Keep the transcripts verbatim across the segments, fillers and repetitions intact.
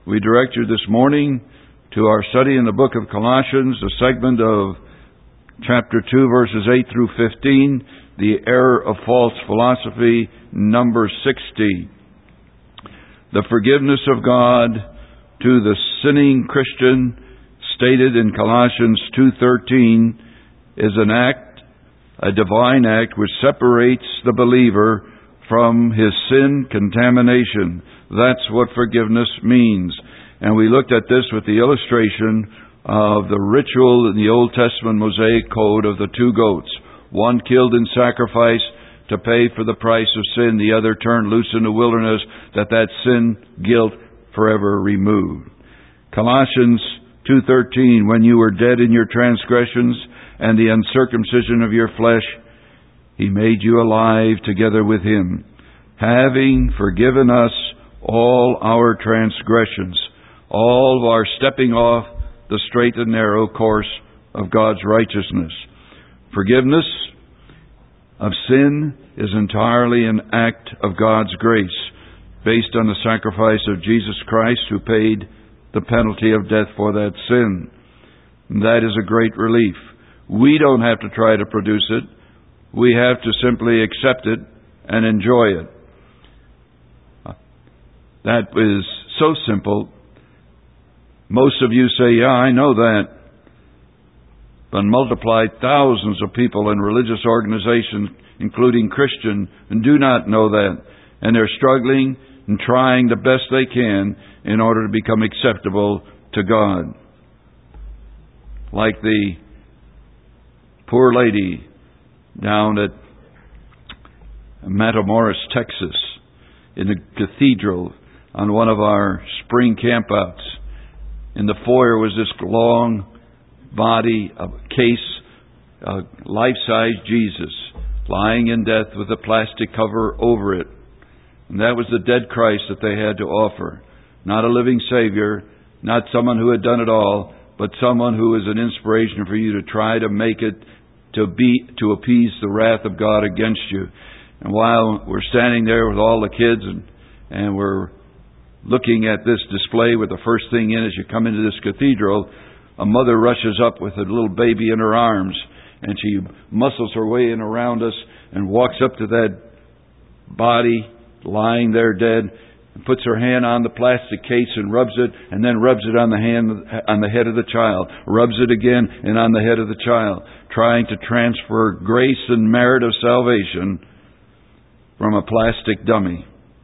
We direct you this morning to our study in the book of Colossians, a segment of chapter two, verses eight through fifteen, the error of false philosophy, number sixty. The forgiveness of God to the sinning Christian, stated in Colossians two thirteen, is an act, a divine act, which separates the believer from his sin contamination. That's what forgiveness means. And we looked at this with the illustration of the ritual in the Old Testament Mosaic Code of the two goats. One killed in sacrifice to pay for the price of sin, the other turned loose in the wilderness, that that sin guilt forever removed. Colossians two thirteen, when you were dead in your transgressions and the uncircumcision of your flesh, He made you alive together with Him, having forgiven us all our transgressions, all of our stepping off the straight and narrow course of God's righteousness. Forgiveness of sin is entirely an act of God's grace, based on the sacrifice of Jesus Christ, who paid the penalty of death for that sin. And that is a great relief. We don't have to try to produce it. We have to simply accept it and enjoy it. That is so simple. Most of you say, yeah, I know that. But multiply thousands of people in religious organizations, including Christian, and do not know that. And they're struggling and trying the best they can in order to become acceptable to God. Like the poor lady down at Matamoros, Texas, in the cathedral on one of our spring campouts. In the foyer was this long body, a case, a life-size Jesus, lying in death with a plastic cover over it. And that was the dead Christ that they had to offer. Not a living Savior, not someone who had done it all, but someone who is an inspiration for you to try to make it, to be, to appease the wrath of God against you. And while we're standing there with all the kids and, and we're looking at this display with the first thing in as you come into this cathedral, a mother rushes up with a little baby in her arms, and she muscles her way in around us and walks up to that body lying there dead, and puts her hand on the plastic case and rubs it, and then rubs it on the hand on the head of the child, rubs it again and on the head of the child, trying to transfer grace and merit of salvation from a plastic dummy.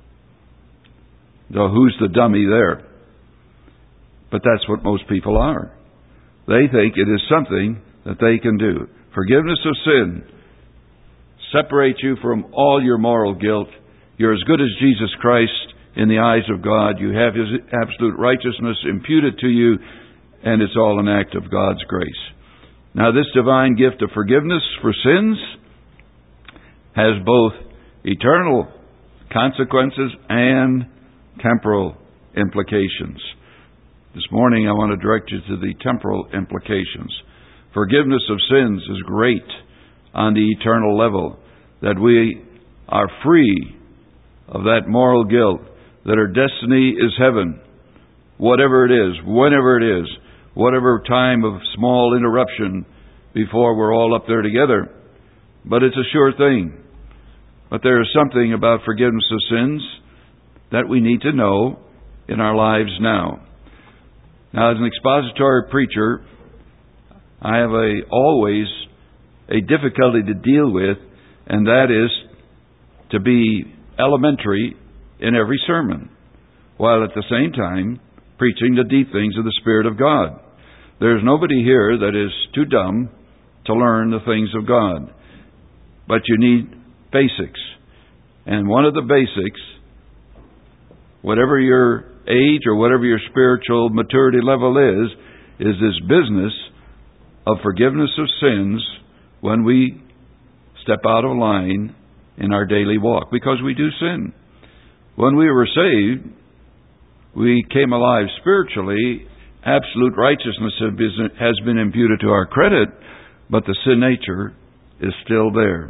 So who's the dummy there? But that's what most people are. They think it is something that they can do. Forgiveness of sin separates you from all your moral guilt. You're as good as Jesus Christ in the eyes of God. You have His absolute righteousness imputed to you, and it's all an act of God's grace. Now, this divine gift of forgiveness for sins has both eternal consequences and temporal implications. This morning I want to direct you to the temporal implications. Forgiveness of sins is great on the eternal level, that we are free of that moral guilt, that our destiny is heaven, whatever it is, whenever it is, whatever time of small interruption before we're all up there together. But it's a sure thing. But there is something about forgiveness of sins that we need to know in our lives now. Now, as an expository preacher, I have a, always a difficulty to deal with, and that is to be elementary in every sermon, while at the same time preaching the deep things of the Spirit of God. There's nobody here that is too dumb to learn the things of God. But you need basics. And one of the basics, whatever your age or whatever your spiritual maturity level is, is this business of forgiveness of sins when we step out of line in our daily walk, because we do sin. When we were saved, we came alive spiritually. Absolute righteousness has been imputed to our credit, but the sin nature is still there.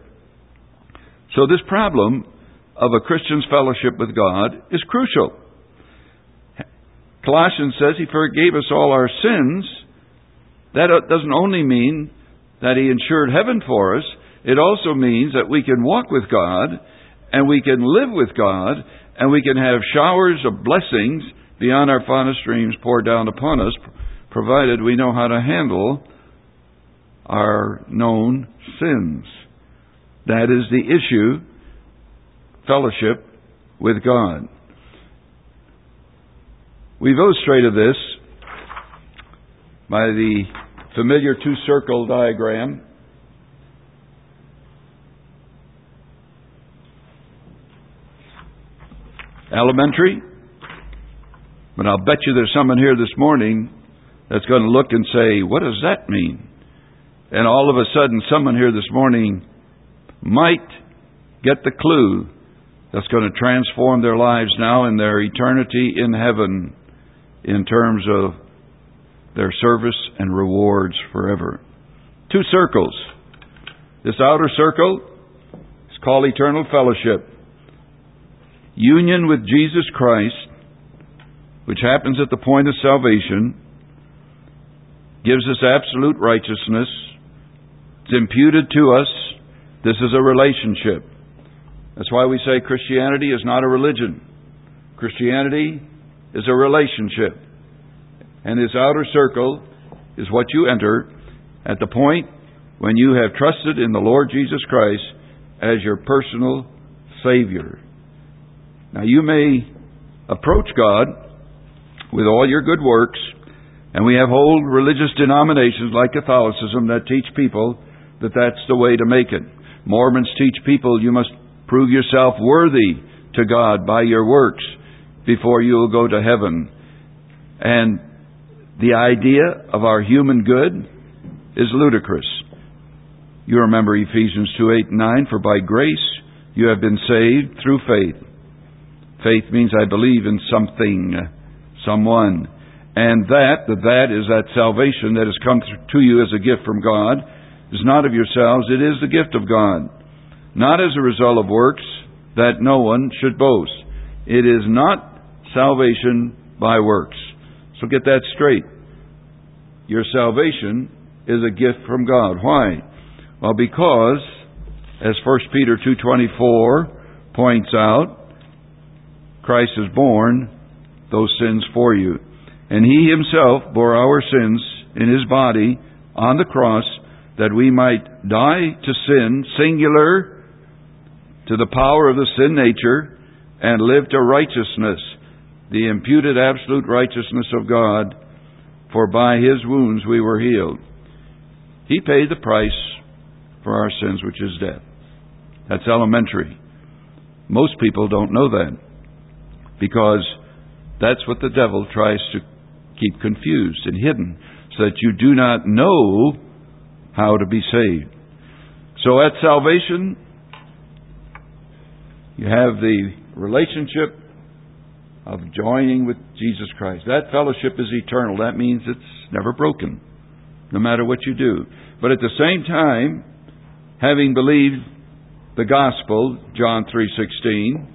So this problem of a Christian's fellowship with God is crucial. Colossians says He forgave us all our sins. That doesn't only mean that He ensured heaven for us. It also means that we can walk with God, and we can live with God, and we can have showers of blessings beyond our fondest dreams poured down upon us, provided we know how to handle our known sins. That is the issue, fellowship with God. We've illustrated this by the familiar two-circle diagram. Elementary. But I'll bet you there's someone here this morning that's going to look and say, what does that mean? And all of a sudden, someone here this morning might get the clue that's going to transform their lives now and their eternity in heaven in terms of their service and rewards forever. Two circles. This outer circle is called eternal fellowship. Union with Jesus Christ, which happens at the point of salvation, gives us absolute righteousness. It's imputed to us. This is a relationship. That's why we say Christianity is not a religion. Christianity is a relationship. And this outer circle is what you enter at the point when you have trusted in the Lord Jesus Christ as your personal Savior. Now you may approach God with all your good works, and we have whole religious denominations like Catholicism that teach people that that's the way to make it. Mormons teach people you must prove yourself worthy to God by your works before you will go to heaven. And the idea of our human good is ludicrous. You remember Ephesians two, eight, and nine, for by grace you have been saved through faith. Faith means I believe in something, someone. And that, the that is that salvation that has come to you as a gift from God, is not of yourselves, it is the gift of God. Not as a result of works, that no one should boast. It is not salvation by works. So get that straight. Your salvation is a gift from God. Why? Well, because, as First Peter two twenty-four points out, Christ has borne those sins for you. And He Himself bore our sins in His body on the cross, that we might die to sin, singular, to the power of the sin nature, and live to righteousness, the imputed absolute righteousness of God, for by His wounds we were healed. He paid the price for our sins, which is death. That's elementary. Most people don't know that, because that's what the devil tries to keep confused and hidden, so that you do not know how to be saved. So at salvation, you have the relationship of joining with Jesus Christ. That fellowship is eternal. That means it's never broken, no matter what you do. But at the same time, having believed the gospel, John three sixteen,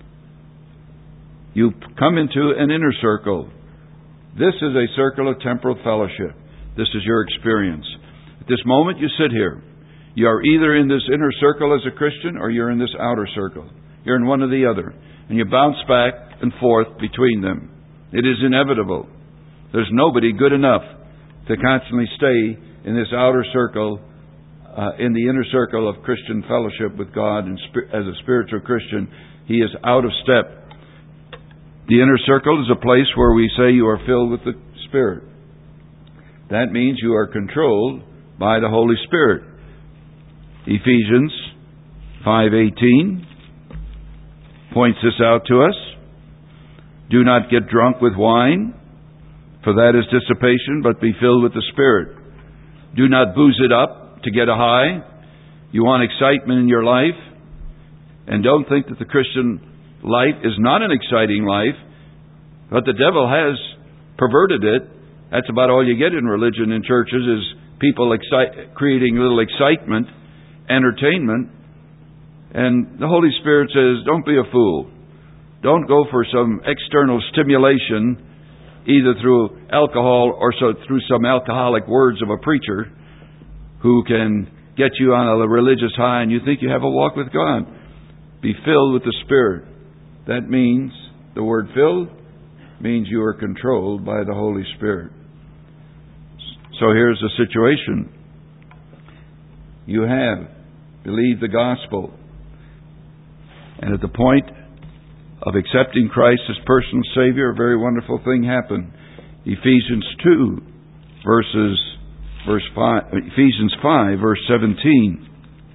you come into an inner circle. This is a circle of temporal fellowship. This is your experience. At this moment you sit here. You are either in this inner circle as a Christian, or you're in this outer circle. You're in one or the other. And you bounce back and forth between them. It is inevitable. There's nobody good enough to constantly stay in this outer circle, uh, in the inner circle of Christian fellowship with God. And sp- as a spiritual Christian, he is out of step. The inner circle is a place where we say you are filled with the Spirit. That means you are controlled by the Holy Spirit. Ephesians five eighteen points this out to us. Do not get drunk with wine, for that is dissipation, but be filled with the Spirit. Do not booze it up to get a high. You want excitement in your life, and don't think that the Christian life is not an exciting life, but the devil has perverted it. That's about all you get in religion in churches, is people excite, creating a little excitement, entertainment. And the Holy Spirit says, don't be a fool. Don't go for some external stimulation either through alcohol or so through some alcoholic words of a preacher who can get you on a religious high and you think you have a walk with God. Be filled with the Spirit. That means, the word filled means you are controlled by the Holy Spirit. So here's the situation. You have believed the gospel. And at the point of accepting Christ as personal Savior, a very wonderful thing happened. Ephesians two, verses, verse five, Ephesians five, verse seventeen.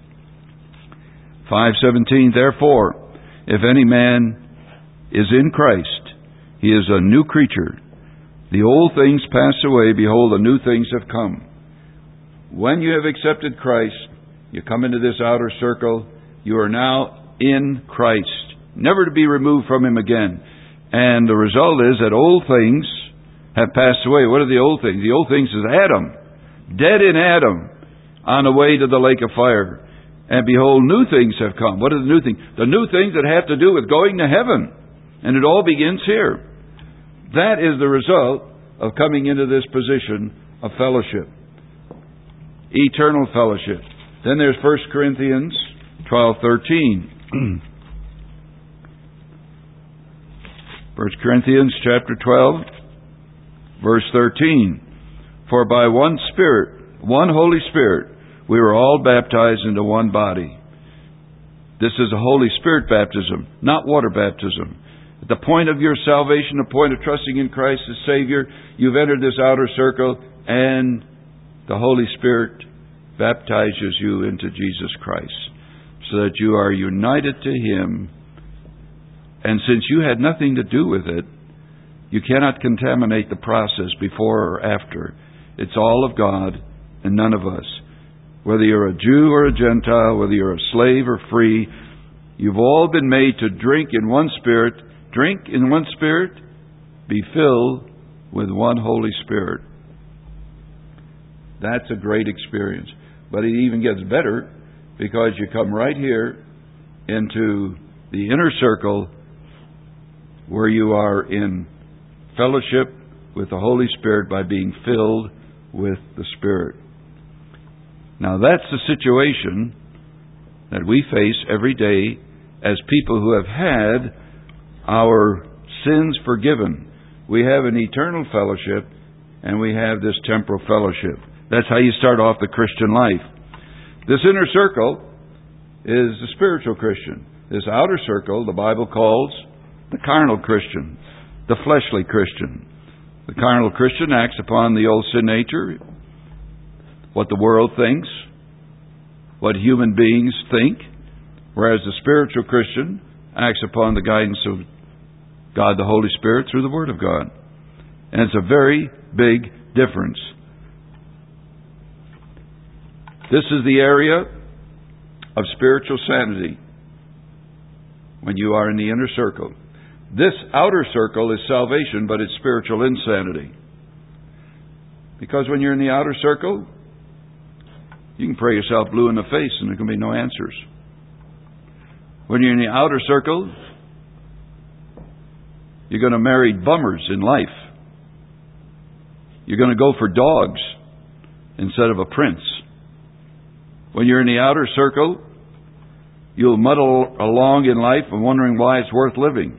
five seventeen, therefore, if any man is in Christ, he is a new creature. The old things pass away, behold, the new things have come. When you have accepted Christ, you come into this outer circle, you are now in Christ, never to be removed from Him again. And the result is that old things have passed away. What are the old things? The old things is Adam, dead in Adam, on the way to the lake of fire. And behold, new things have come. What are the new things? The new things that have to do with going to heaven. And it all begins here. That is the result of coming into this position of fellowship. Eternal fellowship. Then there's First Corinthians twelve thirteen. First Corinthians chapter twelve, verse thirteen. For by one Spirit, one Holy Spirit, we were all baptized into one body. This is a Holy Spirit baptism, not water baptism. At the point of your salvation, the point of trusting in Christ as Savior, you've entered this outer circle, and the Holy Spirit baptizes you into Jesus Christ, so that you are united to Him. And since you had nothing to do with it, you cannot contaminate the process before or after. It's all of God and none of us. Whether you're a Jew or a Gentile, whether you're a slave or free, you've all been made to drink in one Spirit, drink in one Spirit, be filled with one Holy Spirit. That's a great experience. But it even gets better because you come right here into the inner circle where you are in fellowship with the Holy Spirit by being filled with the Spirit. Now that's the situation that we face every day as people who have had our sins forgiven. We have an eternal fellowship and we have this temporal fellowship. That's how you start off the Christian life. This inner circle is the spiritual Christian. This outer circle, the Bible calls the carnal Christian, the fleshly Christian. The carnal Christian acts upon the old sin nature, what the world thinks, what human beings think, whereas the spiritual Christian acts upon the guidance of God the Holy Spirit through the Word of God. And it's a very big difference. This is the area of spiritual sanity when you are in the inner circle. This outer circle is salvation, but it's spiritual insanity. Because when you're in the outer circle, you can pray yourself blue in the face and there can be no answers. When you're in the outer circle, you're going to marry bummers in life. You're going to go for dogs instead of a prince. When you're in the outer circle, you'll muddle along in life and wondering why it's worth living.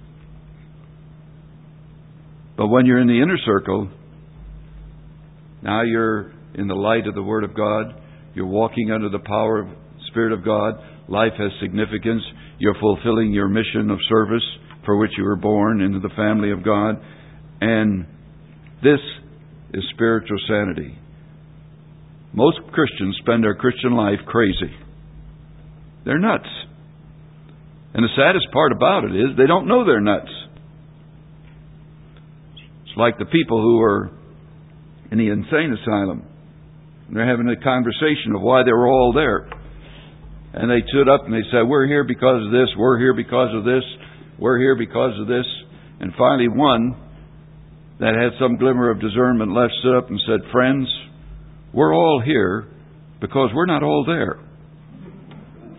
But when you're in the inner circle, now you're in the light of the Word of God. You're walking under the power of the Spirit of God. Life has significance. You're fulfilling your mission of service for which you were born into the family of God. And this is spiritual sanity. Most Christians spend their Christian life crazy. They're nuts. And the saddest part about it is they don't know they're nuts. It's like the people who are in the insane asylum. They're having a conversation of why they were all there. And they stood up and they said, we're here because of this, we're here because of this, we're here because of this. And finally one that had some glimmer of discernment left stood up and said, friends, we're all here because we're not all there.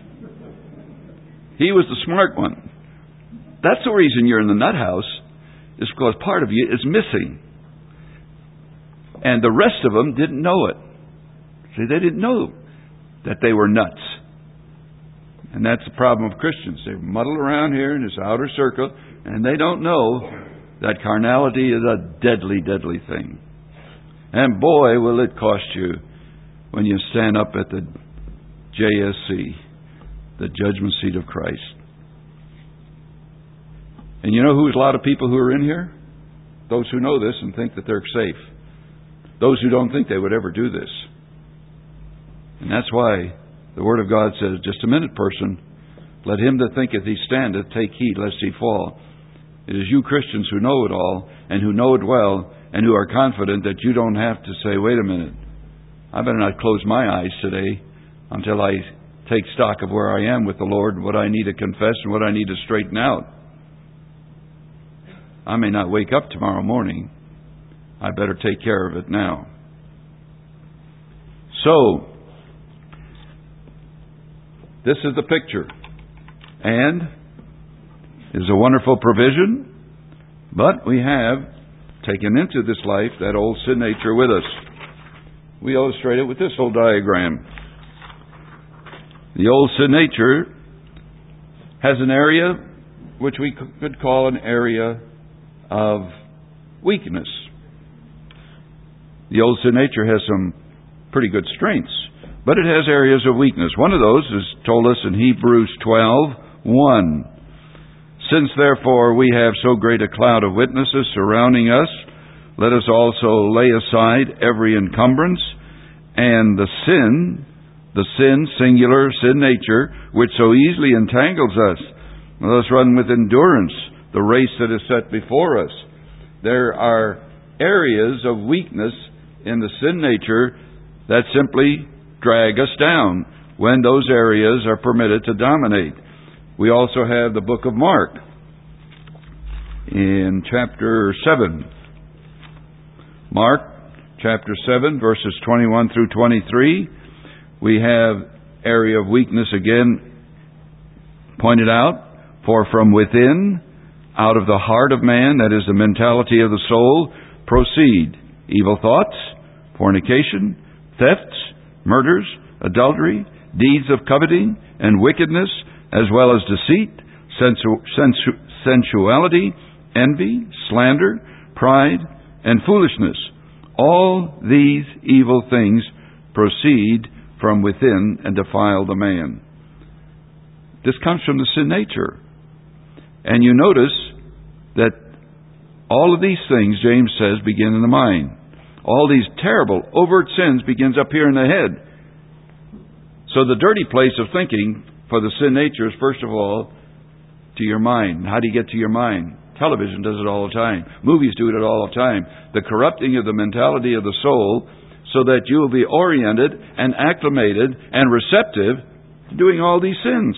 He was the smart one. That's the reason you're in the nut house. is because part of you is missing. And the rest of them didn't know it. See, they didn't know that they were nuts. And that's the problem of Christians. They muddle around here in this outer circle, and they don't know that carnality is a deadly, deadly thing. And boy, will it cost you when you stand up at the J S C, the judgment seat of Christ. And you know who's a lot of people who are in here? Those who know this and think that they're safe. Those who don't think they would ever do this. And that's why the Word of God says, just a minute, person, let him that thinketh he standeth take heed lest he fall. It is you Christians who know it all, and who know it well, and who are confident that you don't have to say, wait a minute, I better not close my eyes today until I take stock of where I am with the Lord, what I need to confess and what I need to straighten out. I may not wake up tomorrow morning. I better take care of it now. So, this is the picture. And it is a wonderful provision, but we have taken into this life that old sin nature with us. We illustrate it with this old diagram. The old sin nature has an area which we could call an area of weakness. The old sin nature has some pretty good strengths, but it has areas of weakness. One of those is told us in Hebrews twelve one. Since therefore we have so great a cloud of witnesses surrounding us, let us also lay aside every encumbrance and the sin, the sin, singular, sin nature, which so easily entangles us. Let us run with endurance the race that is set before us. There are areas of weakness in the sin nature that simply drag us down when those areas are permitted to dominate. We also have the book of Mark in chapter seven. Mark chapter seven, verses twenty-one through twenty-three. We have area of weakness again pointed out. For from within, out of the heart of man, that is the mentality of the soul, proceed evil thoughts, fornication, thefts, murders, adultery, deeds of coveting, and wickedness, as well as deceit, sensu- sensu- sensuality, envy, slander, pride, and foolishness. All these evil things proceed from within and defile the man. This comes from the sin nature. And you notice that all of these things, James says, begin in the mind. All these terrible, overt sins begins up here in the head. So the dirty place of thinking for the sin nature is, first of all, to your mind. How do you get to your mind? Television does it all the time. Movies do it all the time. The corrupting of the mentality of the soul so that you will be oriented and acclimated and receptive to doing all these sins.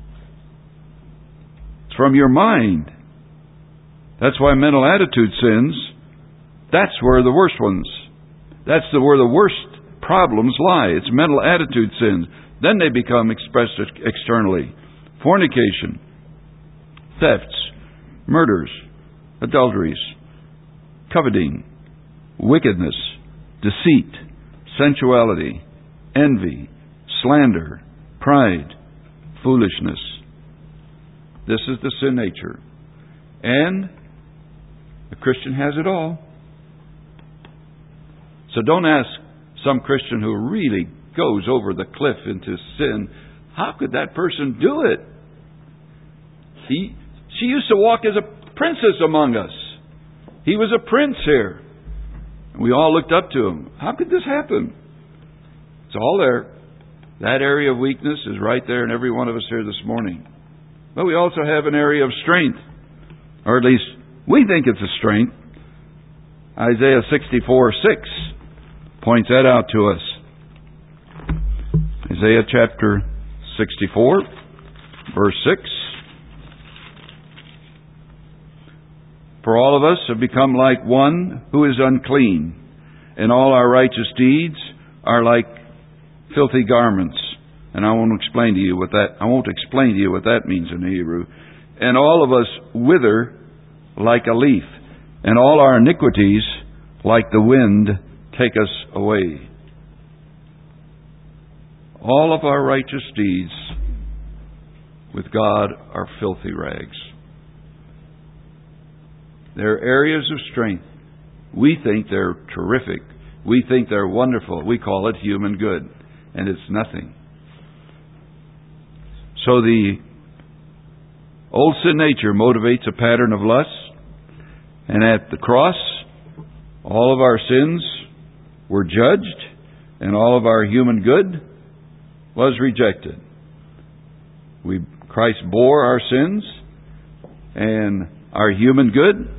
It's from your mind. That's why mental attitude sins, that's where the worst ones, that's the, where the worst problems lie. It's mental attitude sins. Then they become expressed externally. Fornication, thefts, murders, adulteries, coveting, wickedness, deceit, sensuality, envy, slander, pride, foolishness. This is the sin nature. And the Christian has it all. So don't ask some Christian who really goes over the cliff into sin, how could that person do it? He, she used to walk as a princess among us. He was a prince here. We all looked up to him. How could this happen? It's all there. That area of weakness is right there in every one of us here this morning. But we also have an area of strength. Or at least we think it's a strength. Isaiah sixty-four six points that out to us. Isaiah chapter sixty-four, verse six. For all of us have become like one who is unclean, and all our righteous deeds are like filthy garments. And I won't explain to you what that I won't explain to you what that means in Hebrew. And all of us wither like a leaf. and all our iniquities, like the wind, take us away. All of our righteous deeds with God are filthy rags. They're areas of strength. We think they're terrific. We think they're wonderful. We call it human good, and it's nothing. So the old sin nature motivates a pattern of lust, and at the cross, all of our sins were judged, and all of our human good was rejected. We, Christ bore our sins and our human good.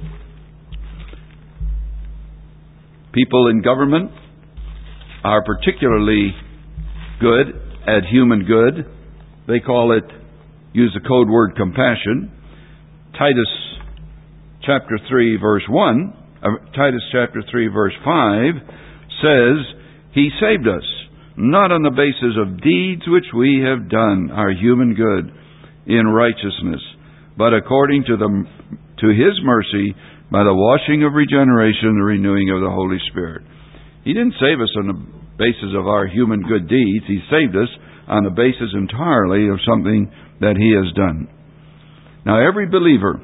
People in government are particularly good at human good. They call it, use the code word, compassion. Titus chapter three, verse one, uh, Titus chapter three, verse five says, He saved us, not on the basis of deeds which we have done, our human good, in righteousness, but according to the to His mercy, by the washing of regeneration and the renewing of the Holy Spirit. He didn't save us on the basis of our human good deeds. He saved us on the basis entirely of something that He has done. Now, every believer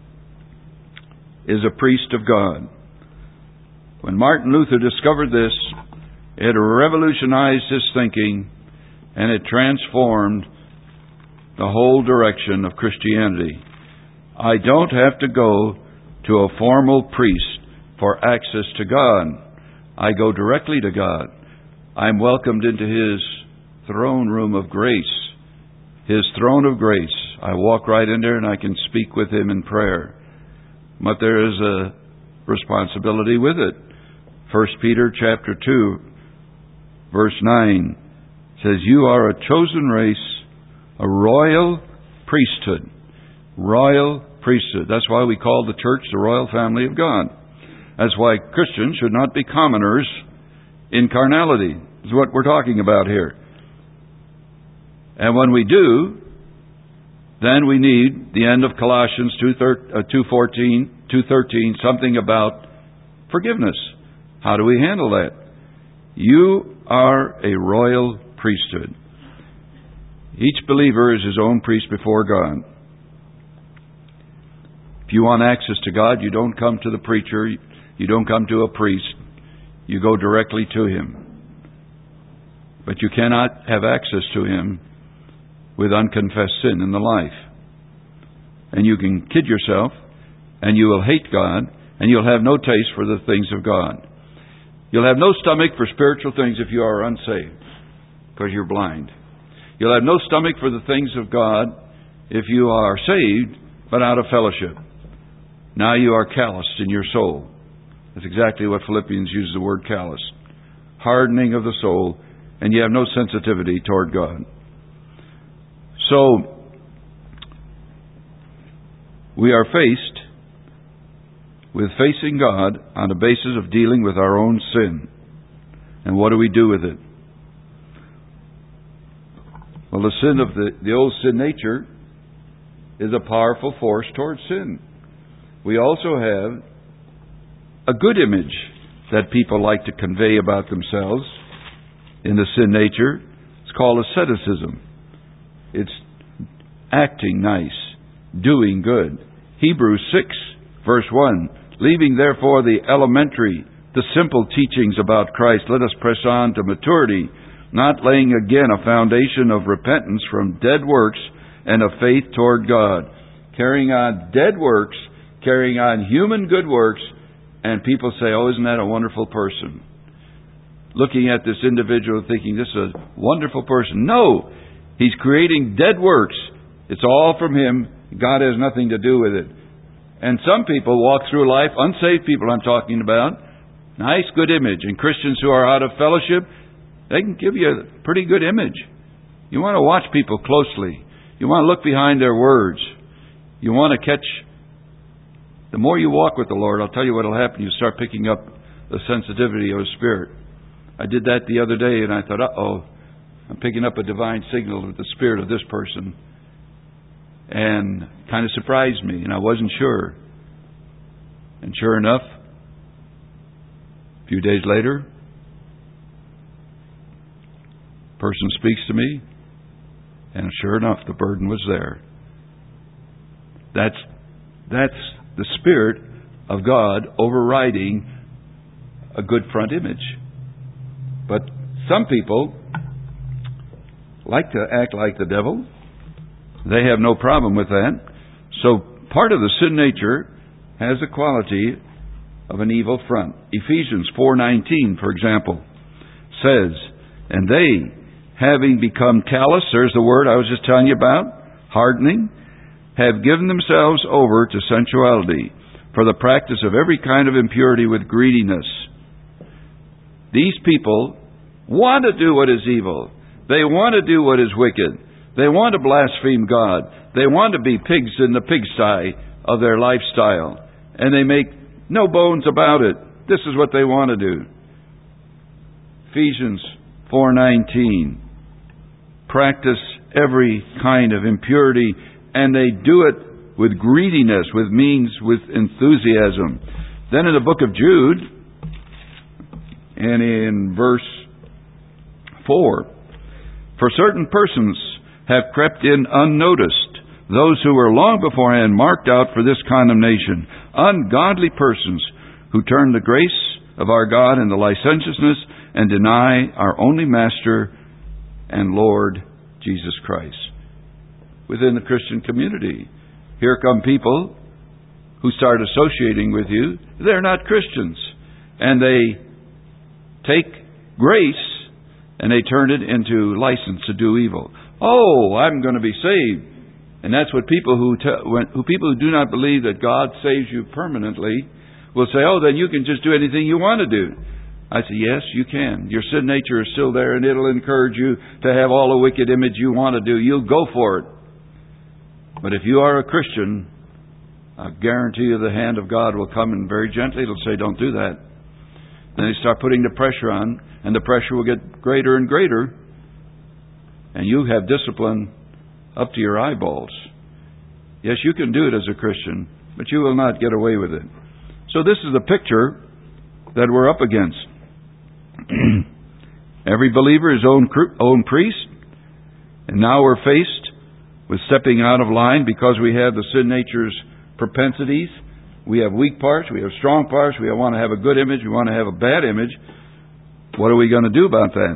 is a priest of God. When Martin Luther discovered this, it revolutionized his thinking, and it transformed the whole direction of Christianity. I don't have to go to a formal priest for access to God. I go directly to God. I'm welcomed into His throne room of grace. His throne of grace. I walk right in there and I can speak with Him in prayer. But there is a responsibility with it. First Peter chapter two, verse nine says, You are a chosen race, a royal priesthood. Royal priesthood. That's why we call the church the royal family of God. That's why Christians should not be commoners in carnality. This is what we're talking about here. And when we do, then we need the end of Colossians two fourteen, two thirteen, something about forgiveness. How do we handle that? You are a royal priesthood. Each believer is his own priest before God. If you want access to God, you don't come to the preacher, you don't come to a priest, you go directly to Him. But you cannot have access to Him with unconfessed sin in the life. And you can kid yourself, and you will hate God, and you'll have no taste for the things of God. You'll have no stomach for spiritual things if you are unsaved, because you're blind. You'll have no stomach for the things of God if you are saved, but out of fellowship. Now you are calloused in your soul. That's exactly what Philippians uses the word callous. Hardening of the soul, and you have no sensitivity toward God. So, we are faced with facing God on the basis of dealing with our own sin. And what do we do with it? Well, the sin of the, the old sin nature is a powerful force towards sin. We also have a good image that people like to convey about themselves in the sin nature. It's called asceticism. It's acting nice, doing good. Hebrews six, verse one, leaving therefore the elementary, the simple teachings about Christ, let us press on to maturity, not laying again a foundation of repentance from dead works and of faith toward God. Carrying on dead works, carrying on human good works, and people say, oh, isn't that a wonderful person? Looking at this individual thinking, this is a wonderful person. No! He's creating dead works. It's all from him. God has nothing to do with it. And some people walk through life, unsaved people I'm talking about, nice, good image. And Christians who are out of fellowship, they can give you a pretty good image. You want to watch people closely. You want to look behind their words. You want to catch... The more you walk with the Lord, I'll tell you what will happen. You start picking up the sensitivity of His Spirit. I did that the other day, and I thought, uh-oh, I'm picking up a divine signal with the spirit of this person. And kind of surprised me, and I wasn't sure. And sure enough, a few days later, a person speaks to me, and sure enough, the burden was there. That's, that's the Spirit of God overriding a good front image. But some people like to act like the devil. They have no problem with that. So part of the sin nature has a quality of an evil front. Ephesians four nineteen, for example, says, and they, having become callous, there's the word I was just telling you about, hardening, have given themselves over to sensuality for the practice of every kind of impurity with greediness. These people want to do what is evil. They want to do what is wicked. They want to blaspheme God. They want to be pigs in the pigsty of their lifestyle. And they make no bones about it. This is what they want to do. Ephesians four nineteen. Practice every kind of impurity, and they do it with greediness, with means, with enthusiasm. Then in the book of Jude, and in verse four, for certain persons have crept in unnoticed, those who were long beforehand marked out for this condemnation, ungodly persons who turn the grace of our God into licentiousness and deny our only Master and Lord Jesus Christ. Within the Christian community, here come people who start associating with you. They're not Christians. And they take grace and they turn it into license to do evil. Oh, I'm going to be saved. And that's what people who, te- when, who people who do not believe that God saves you permanently will say, oh, then you can just do anything you want to do. I say, yes, you can. Your sin nature is still there, and it'll encourage you to have all the wicked image you want to do. You'll go for it. But if you are a Christian, I guarantee you the hand of God will come, and very gently it'll say, don't do that. Then they start putting the pressure on, and the pressure will get greater and greater, and you have discipline up to your eyeballs. Yes, you can do it as a Christian, but you will not get away with it. So this is the picture that we're up against. Every believer is own, own priest, and now we're faced with stepping out of line because we have the sin nature's propensities. We have weak parts, we have strong parts, we want to have a good image, we want to have a bad image. What are we going to do about that?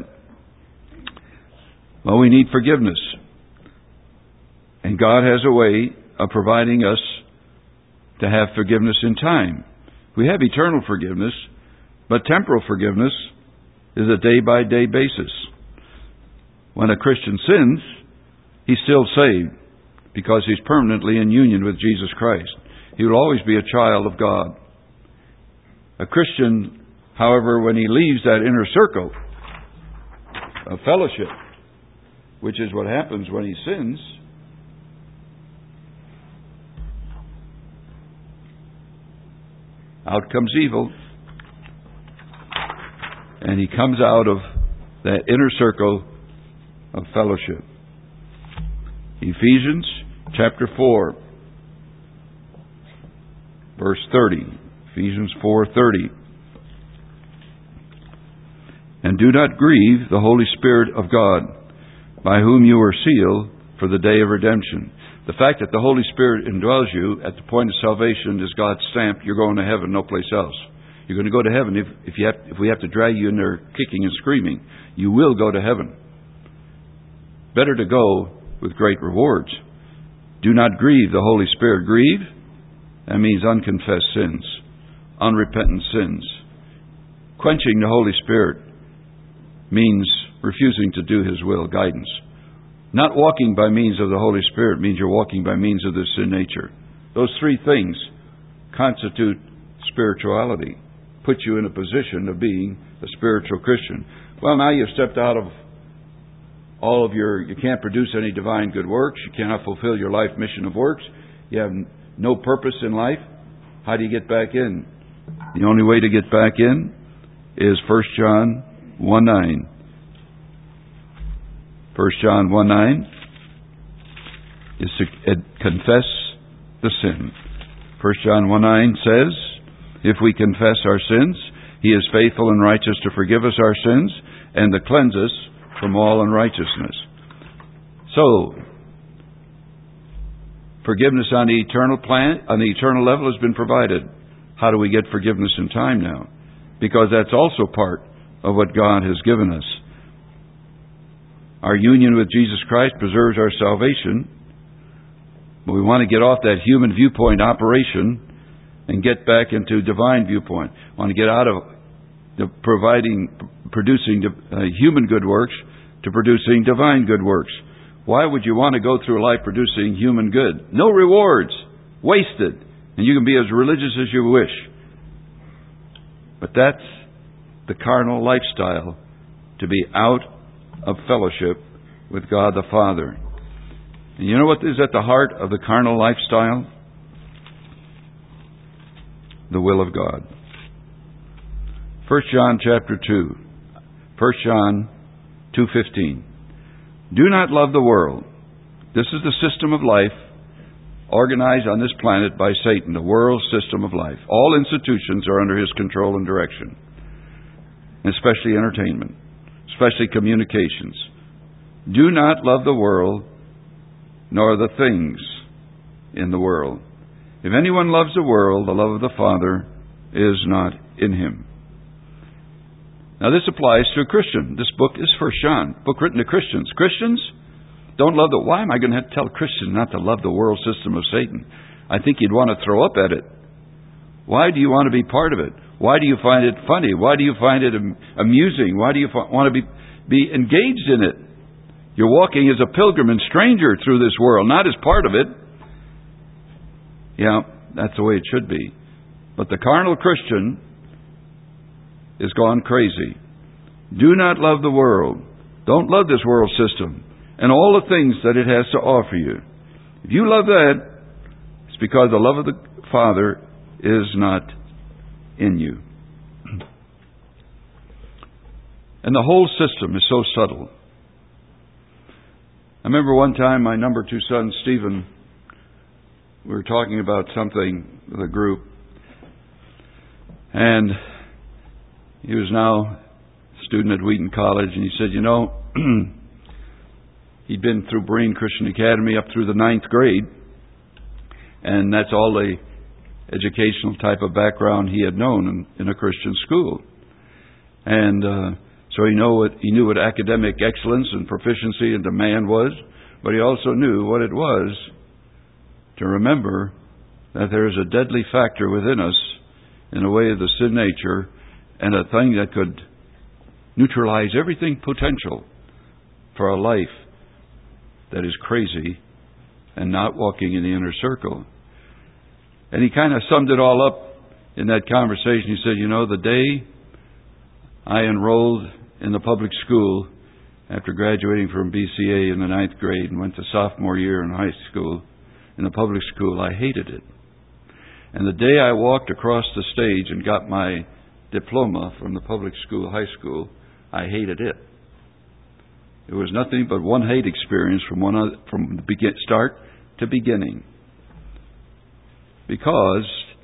Well, we need forgiveness. And God has a way of providing us to have forgiveness in time. We have eternal forgiveness, but temporal forgiveness is a day-by-day basis. When a Christian sins, he's still saved because he's permanently in union with Jesus Christ. He will always be a child of God. A Christian, however, when he leaves that inner circle of fellowship, which is what happens when he sins, out comes evil, and he comes out of that inner circle of fellowship. Ephesians chapter four, verse thirty. Ephesians four thirty. And do not grieve the Holy Spirit of God, by whom you are sealed for the day of redemption. The fact that the Holy Spirit indwells you at the point of salvation is God's stamp. You're going to heaven, no place else. You're going to go to heaven if, if, you have, if we have to drag you in there kicking and screaming. You will go to heaven. Better to go with great rewards. Do not grieve the Holy Spirit. Grieve, that means unconfessed sins, unrepentant sins. Quenching the Holy Spirit means refusing to do His will, guidance. Not walking by means of the Holy Spirit means you're walking by means of the sin nature. Those three things constitute spirituality, put you in a position of being a spiritual Christian. Well, now you've stepped out of all of your, you can't produce any divine good works, you cannot fulfill your life mission of works, you have no purpose in life. How do you get back in? The only way to get back in is First John one nine. First John one nine is to confess the sin. First John one nine says, If we confess our sins, He is faithful and righteous to forgive us our sins and to cleanse us from all unrighteousness. So, forgiveness on the eternal plan, on the eternal level has been provided. How do we get forgiveness in time now? Because that's also part of what God has given us. Our union with Jesus Christ preserves our salvation. But we want to get off that human viewpoint operation and get back into divine viewpoint. We want to get out of the providing, producing uh, human good works to producing divine good works. Why would you want to go through life producing human good? No rewards. Wasted. And you can be as religious as you wish. But that's the carnal lifestyle, to be out of fellowship with God the Father. And you know what is at the heart of the carnal lifestyle? The will of God. First John chapter two. First John two fifteen. Do not love the world. This is the system of life organized on this planet by Satan, the world system of life. All institutions are under his control and direction, especially entertainment, especially communications. Do not love the world, nor the things in the world. If anyone loves the world, the love of the Father is not in him. Now this applies to a Christian. This book is First John, book written to Christians. Christians don't love the... Why am I going to have to tell Christians not to love the world system of Satan? I think you'd want to throw up at it. Why do you want to be part of it? Why do you find it funny? Why do you find it amusing? Why do you want to be, be engaged in it? You're walking as a pilgrim and stranger through this world, not as part of it. Yeah, that's the way it should be. But the carnal Christian is gone crazy. Do not love the world. Don't love this world system and all the things that it has to offer you. If you love that, it's because the love of the Father is not in you. And the whole system is so subtle. I remember one time my number two son, Stephen, we were talking about something with a group, and he was now a student at Wheaton College, and he said, you know, he'd been through Berean Christian Academy up through the ninth grade, and that's all the educational type of background he had known in, in a Christian school. And uh, so he, know what, he knew what academic excellence and proficiency and demand was, but he also knew what it was to remember that there is a deadly factor within us in the way of the sin nature, and a thing that could neutralize everything potential for a life that is crazy and not walking in the inner circle. And he kind of summed it all up in that conversation. He said, you know, the day I enrolled in the public school after graduating from B C A in the ninth grade and went to sophomore year in high school, in the public school, I hated it. And the day I walked across the stage and got my diploma from the public school, high school, I hated it. It was nothing but one hate experience from one other, from the begin, start to beginning. Because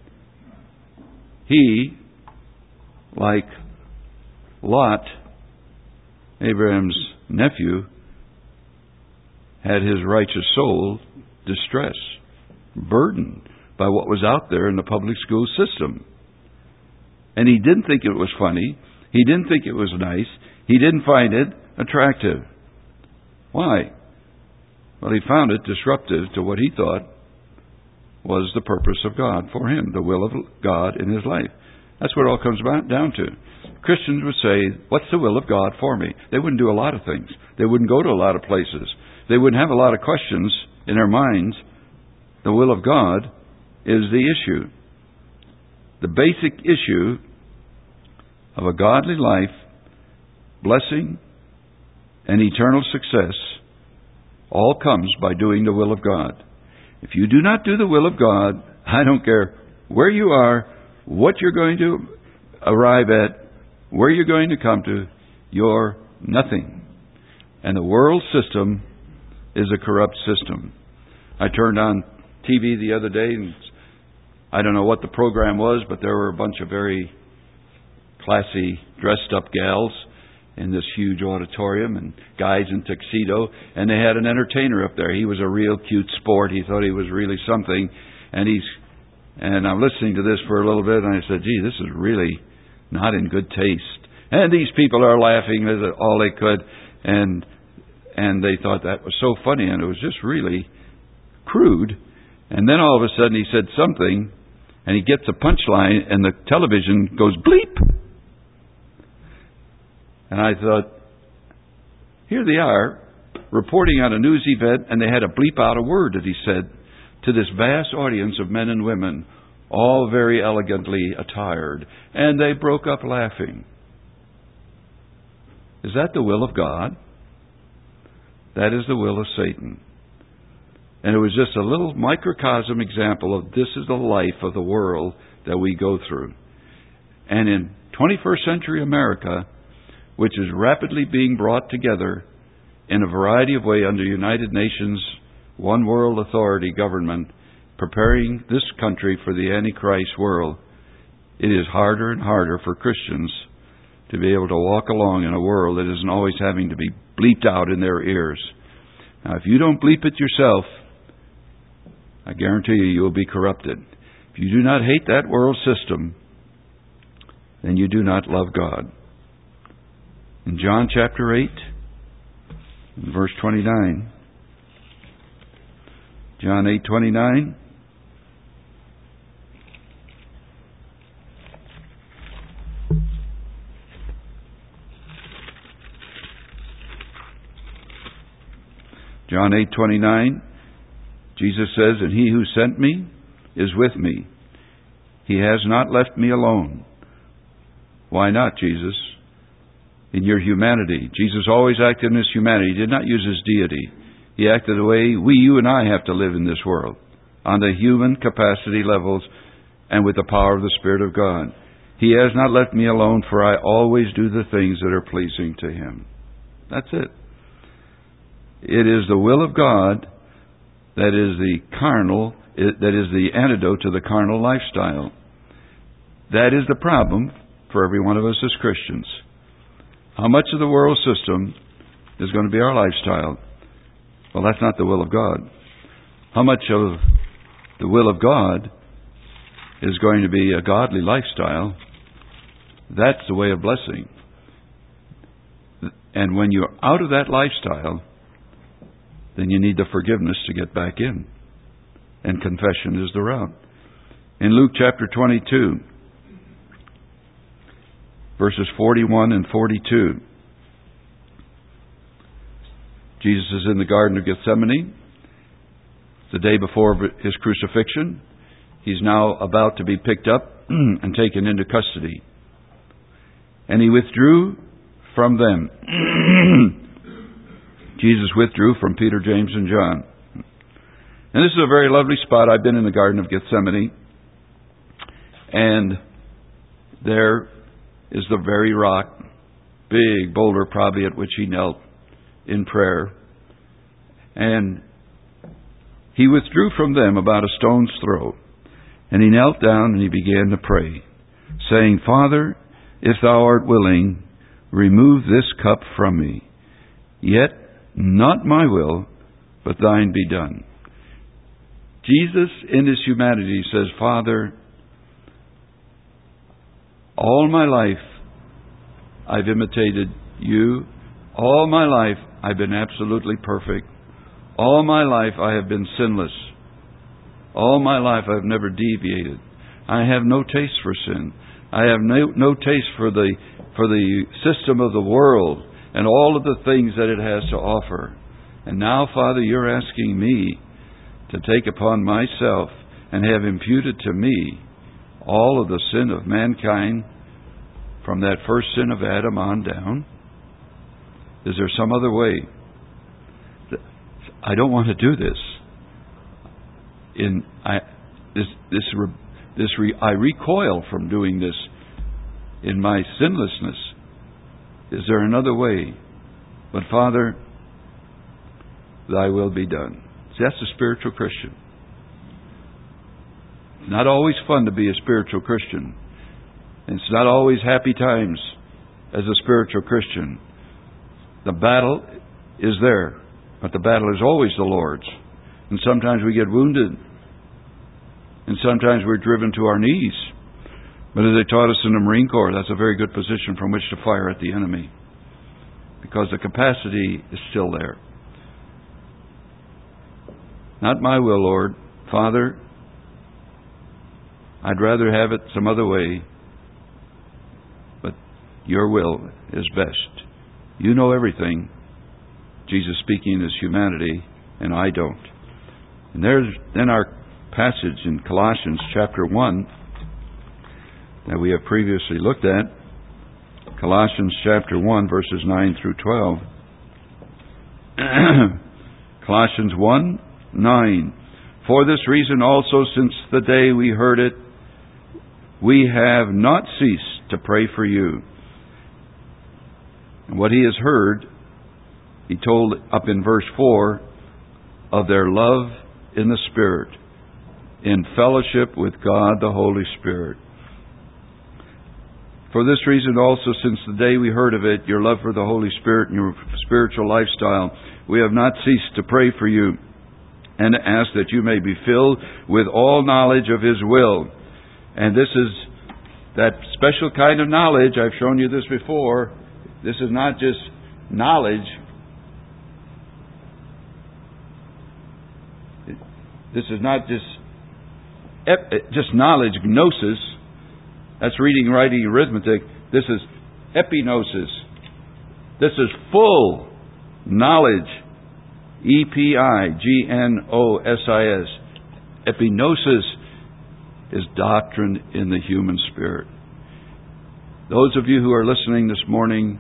he, like Lot, Abraham's nephew, had his righteous soul distressed, burdened by what was out there in the public school system. And he didn't think it was funny. He didn't think it was nice. He didn't find it attractive. Why? Well, he found it disruptive to what he thought was the purpose of God for him, the will of God in his life. That's what it all comes down to. Christians would say, what's the will of God for me? They wouldn't do a lot of things. They wouldn't go to a lot of places. They wouldn't have a lot of questions in their minds. The will of God is the issue. The basic issue of a godly life, blessing, and eternal success all comes by doing the will of God. If you do not do the will of God, I don't care where you are, what you're going to arrive at, where you're going to come to, you're nothing. And the world system is a corrupt system. I turned on T V the other day and I don't know what the program was, but there were a bunch of very classy, dressed-up gals in this huge auditorium, and guys in tuxedo, and they had an entertainer up there. He was a real cute sport. He thought he was really something, and he's and I'm listening to this for a little bit, and I said, gee, this is really not in good taste. And these people are laughing as all they could, and and they thought that was so funny, and it was just really crude. And then all of a sudden he said something, and he gets a punchline, and the television goes bleep. And I thought, here they are, reporting on a news event, and they had to bleep out a word that he said to this vast audience of men and women, all very elegantly attired. And they broke up laughing. Is that the will of God? That is the will of Satan. And it was just a little microcosm example of this is the life of the world that we go through. And in twenty-first century America, which is rapidly being brought together in a variety of ways under United Nations One World Authority government, preparing this country for the Antichrist world, it is harder and harder for Christians to be able to walk along in a world that isn't always having to be bleeped out in their ears. Now, if you don't bleep it yourself, I guarantee you, you will be corrupted. If you do not hate that world system, then you do not love God. In John chapter eight, verse twenty-nine, John eight twenty-nine, John eight twenty-nine, Jesus says, "And he who sent me is with me. He has not left me alone." Why not, Jesus? In your humanity. Jesus always acted in his humanity. He did not use his deity. He acted the way we, you and I have to live in this world, on the human capacity levels and with the power of the Spirit of God. He has not left me alone, for I always do the things that are pleasing to him. That's it. It is the will of God that is the carnal, that is the antidote to the carnal lifestyle. That is the problem for every one of us as Christians. How much of the world system is going to be our lifestyle? Well, that's not the will of God. How much of the will of God is going to be a godly lifestyle? That's the way of blessing. And when you're out of that lifestyle, then you need the forgiveness to get back in. And confession is the route. In Luke chapter twenty-two, verses forty-one and forty-two, Jesus is in the Garden of Gethsemane, the day before his crucifixion. He's now about to be picked up and taken into custody. And he withdrew from them. Jesus withdrew from Peter, James, and John. And this is a very lovely spot. I've been in the Garden of Gethsemane. And there is the very rock, big boulder probably, at which he knelt in prayer. And he withdrew from them about a stone's throw. And he knelt down and he began to pray, saying, "Father, if thou art willing, remove this cup from me. Yet not my will, but thine be done." Jesus, in his humanity, says, "Father, all my life I've imitated you. All my life I've been absolutely perfect. All my life I have been sinless. All my life I've never deviated. I have no taste for sin. I have no, no taste for the for the system of the world and all of the things that it has to offer. And now, Father, you're asking me to take upon myself and have imputed to me all of the sin of mankind from that first sin of Adam on down. Is there some other way? I don't want to do this. In I this this this re, I recoil from doing this in my sinlessness. Is there another way? But Father, thy will be done. See, that's a spiritual Christian. It's not always fun to be a spiritual Christian. And it's not always happy times as a spiritual Christian. The battle is there, but the battle is always the Lord's. And sometimes we get wounded. And sometimes we're driven to our knees. But as they taught us in the Marine Corps, that's a very good position from which to fire at the enemy, because the capacity is still there. Not my will, Lord. Father, I'd rather have it some other way, but your will is best. You know everything. Jesus speaking as humanity, and I don't. And there's then our passage in Colossians chapter one that we have previously looked at. Colossians chapter one, verses nine through twelve. Colossians one, nine. For this reason also, since the day we heard it, we have not ceased to pray for you. And what he has heard, he told up in verse four, of their love in the Spirit, in fellowship with God the Holy Spirit. For this reason also, since the day we heard of it, your love for the Holy Spirit and your spiritual lifestyle, we have not ceased to pray for you and ask that you may be filled with all knowledge of His will. And this is that special kind of knowledge. I've shown you this before. This is not just knowledge. This is not just just knowledge, gnosis. That's reading, writing, arithmetic. This is epignosis. This is full knowledge. E P I G N O S I S. Epignosis is doctrine in the human spirit. Those of you who are listening this morning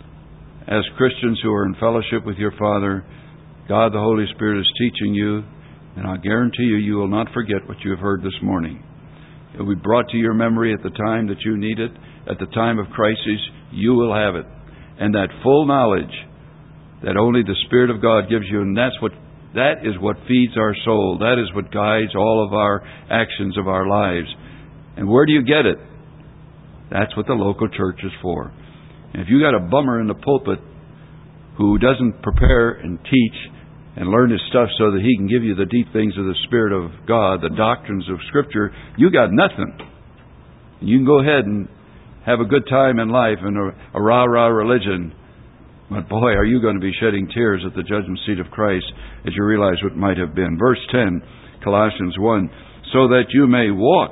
as Christians who are in fellowship with your Father, God the Holy Spirit is teaching you, and I guarantee you, you will not forget what you have heard this morning. It will be brought to your memory at the time that you need it. At the time of crisis, you will have it. And that full knowledge that only the Spirit of God gives you, and that's what that is what feeds our soul. That is what guides all of our actions of our lives. And where do you get it? That's what the local church is for. And if you got a bummer in the pulpit who doesn't prepare and teach and learn his stuff so that he can give you the deep things of the Spirit of God, the doctrines of Scripture, you got nothing. You can go ahead and have a good time in life and a, a rah-rah religion. But boy, are you going to be shedding tears at the judgment seat of Christ as you realize what might have been. Verse ten, Colossians one, so that you may walk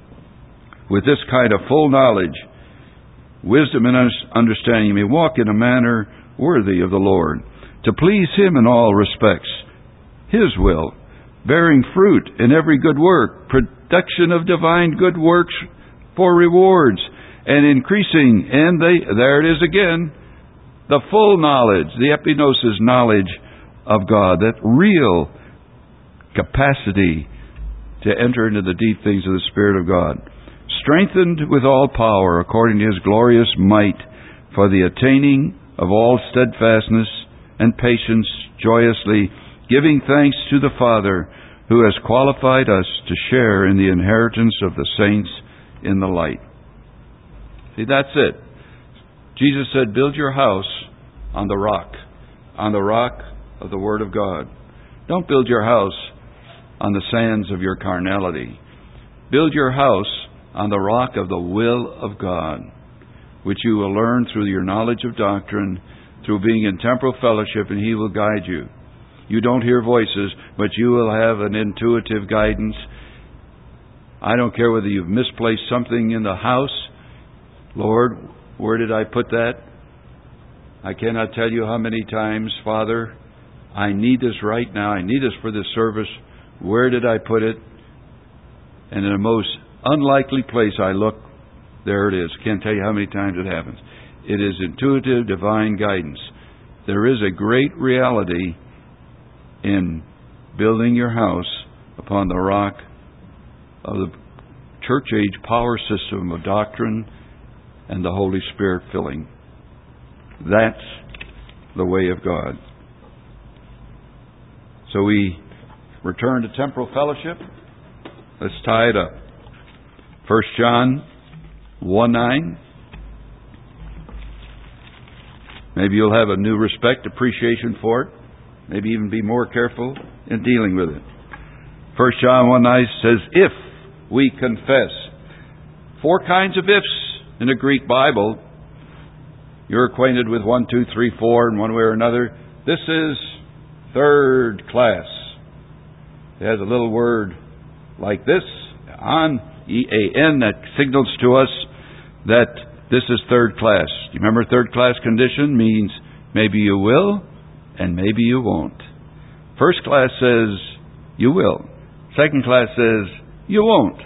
with this kind of full knowledge, wisdom and understanding. You may walk in a manner worthy of the Lord, to please Him in all respects, His will, bearing fruit in every good work, production of divine good works for rewards, and increasing, and they, there it is again, the full knowledge, the epignosis knowledge of God, that real capacity to enter into the deep things of the Spirit of God, strengthened with all power according to His glorious might, for the attaining of all steadfastness and patience, joyously giving thanks to the Father who has qualified us to share in the inheritance of the saints in the light. See, that's it. Jesus said, build your house on the rock, on the rock of the Word of God. Don't build your house on the sands of your carnality. Build your house on the rock of the will of God, which you will learn through your knowledge of doctrine, through being in temporal fellowship, and He will guide you. You don't hear voices, but you will have an intuitive guidance. I don't care whether you've misplaced something in the house. Lord, where did I put that? I cannot tell you how many times, Father, I need this right now. I need this for this service. Where did I put it? And in the most unlikely place I look, there it is. Can't tell you how many times it happens. It is intuitive, divine guidance. There is a great reality in building your house upon the rock of the church age power system of doctrine and the Holy Spirit filling. That's the way of God. So we return to temporal fellowship. Let's tie it up. First John one nine. Maybe you'll have a new respect, appreciation for it. Maybe even be more careful in dealing with it. First John one nine says, if we confess. Four kinds of ifs in the Greek Bible. You're acquainted with one, two, three, four in one way or another. This is third class. It has a little word like this, on, E A N, that signals to us that this is third class. Do you remember third class condition means maybe you will and maybe you won't. First class says you will. Second class says you won't.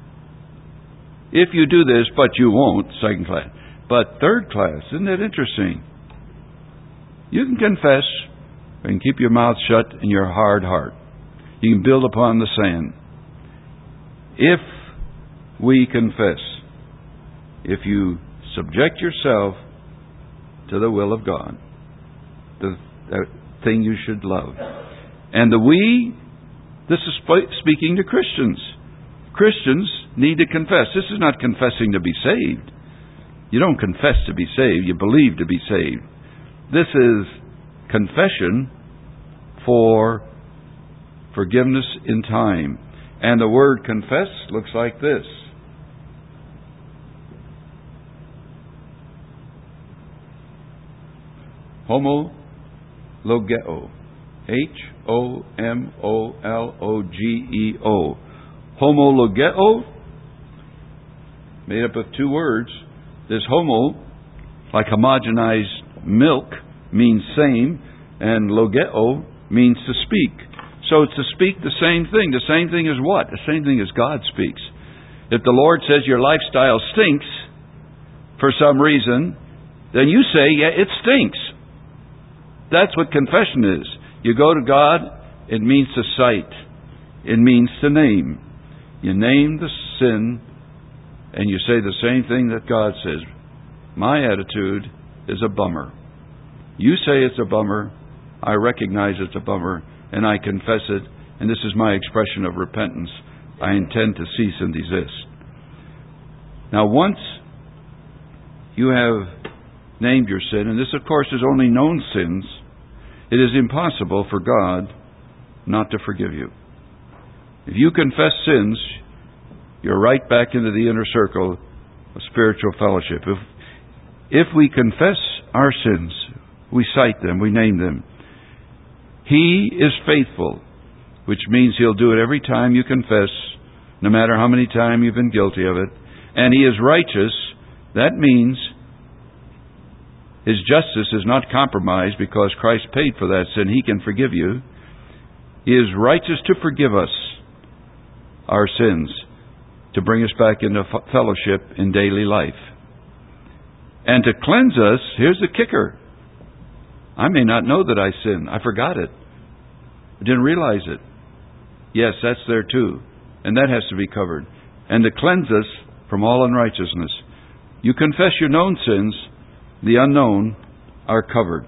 If you do this, but you won't, second class. But third class, isn't that interesting? You can confess and keep your mouth shut and your hard heart. You can build upon the sand. If we confess, if you subject yourself to the will of God, the, the thing you should love. And the we, this is sp- speaking to Christians. Christians need to confess. This is not confessing to be saved. You don't confess to be saved. You believe to be saved. This is confession for forgiveness in time. And the word confess looks like this. Homologeo. H O M O L O G E O. Homologeo, made up of two words. This homo, like homogenized milk, means same, and logeo means to speak. So it's to speak the same thing. The same thing as what? The same thing as God speaks. If the Lord says your lifestyle stinks for some reason, then you say, yeah, it stinks. That's what confession is. You go to God, it means to cite. It means to name. You name the sin, and you say the same thing that God says. My attitude is a bummer. You say it's a bummer. I recognize it's a bummer, and I confess it, and this is my expression of repentance. I intend to cease and desist. Now, once you have named your sin, and this, of course, is only known sins, it is impossible for God not to forgive you. If you confess sins, you're right back into the inner circle of spiritual fellowship. If, if we confess our sins, we cite them, we name them. He is faithful, which means He'll do it every time you confess, no matter how many times you've been guilty of it. And He is righteous. That means His justice is not compromised because Christ paid for that sin. He can forgive you. He is righteous to forgive us our sins, to bring us back into fellowship in daily life. And to cleanse us, here's the kicker. I may not know that I sin. I forgot it. I didn't realize it. Yes, that's there too. And that has to be covered. And to cleanse us from all unrighteousness. You confess your known sins, the unknown are covered.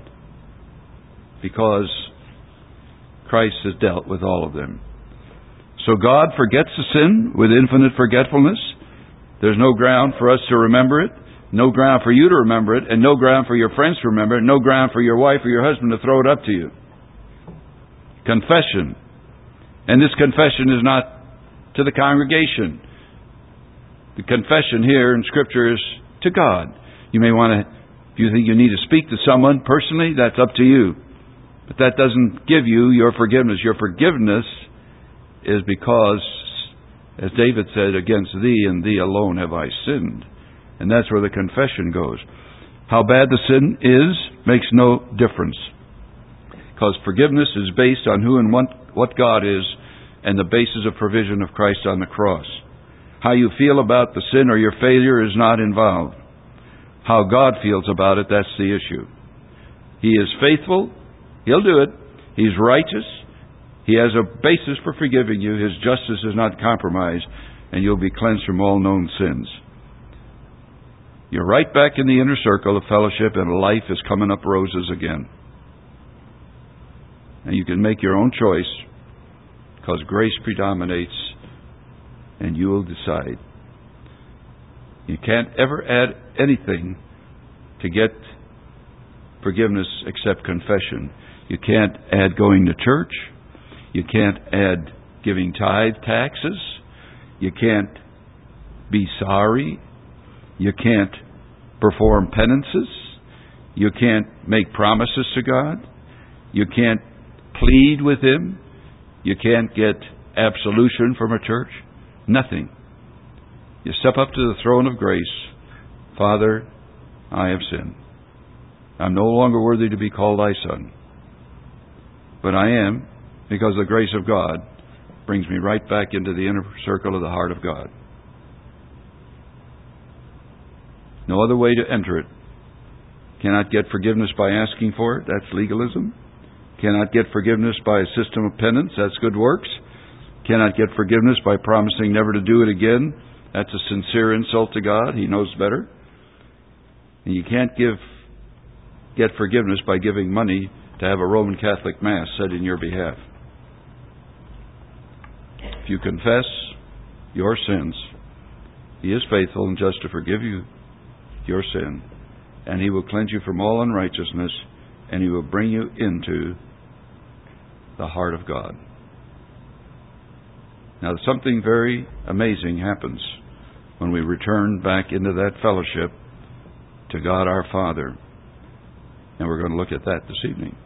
Because Christ has dealt with all of them. So God forgets the sin with infinite forgetfulness. There's no ground for us to remember it. No ground for you to remember it. And no ground for your friends to remember it. No ground for your wife or your husband to throw it up to you. Confession. And this confession is not to the congregation. The confession here in Scripture is to God. You may want to, if you think you need to speak to someone personally, that's up to you. But that doesn't give you your forgiveness. Your forgiveness is because, as David said, against thee and thee alone have I sinned. And that's where the confession goes. How bad the sin is makes no difference. Because forgiveness is based on who and what, what God is and the basis of provision of Christ on the cross. How you feel about the sin or your failure is not involved. How God feels about it, that's the issue. He is faithful. He'll do it. He's righteous. He has a basis for forgiving you. His justice is not compromised, and you'll be cleansed from all known sins. You're right back in the inner circle of fellowship, and life is coming up roses again. And you can make your own choice, because grace predominates and you will decide. You can't ever add anything to get forgiveness except confession. You can't add going to church. You can't add giving tithe taxes. You can't be sorry. You can't perform penances. You can't make promises to God. You can't plead with Him. You can't get absolution from a church. Nothing. You step up to the throne of grace. Father, I have sinned. I'm no longer worthy to be called thy son. But I am, because the grace of God brings me right back into the inner circle of the heart of God. No other way to enter it. Cannot get forgiveness by asking for it. That's legalism. Cannot get forgiveness by a system of penance. That's good works. Cannot get forgiveness by promising never to do it again. That's a sincere insult to God. He knows better. And you can't give get forgiveness by giving money to have a Roman Catholic Mass said in your behalf. If you confess your sins, He is faithful and just to forgive you your sin, and He will cleanse you from all unrighteousness, and He will bring you into the heart of God. Now, something very amazing happens when we return back into that fellowship to God our Father. And we're going to look at that this evening.